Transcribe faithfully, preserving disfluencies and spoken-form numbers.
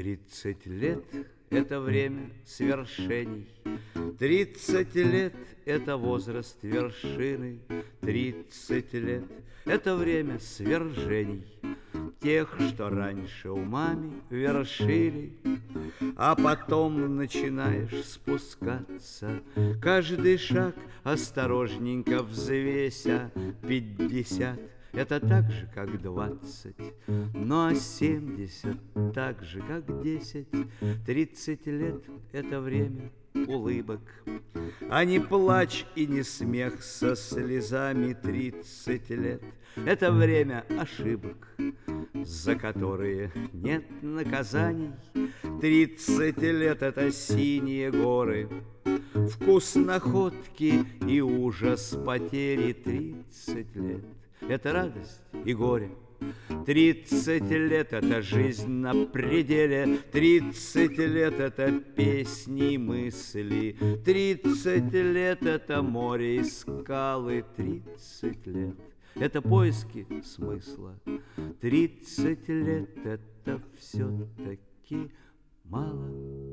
Тридцать лет — это время свершений, Тридцать лет — это возраст вершины, Тридцать лет — это время свержений, Тех, что раньше умами вершили. А потом начинаешь спускаться, Каждый шаг осторожненько взвеся. Пятьдесят — это так же, как двадцать, Ну а семьдесят так же, как десять. Тридцать лет — это время улыбок, А не плач и не смех со слезами. Тридцать лет — это время ошибок, За которые нет наказаний. Тридцать лет — это синие горы, Вкус находки и ужас потери. Тридцать лет — это радость и горе, Тридцать лет — это жизнь на пределе, Тридцать лет — это песни и мысли, Тридцать лет — это море и скалы. Тридцать лет — это поиски смысла, Тридцать лет — это все-таки мало.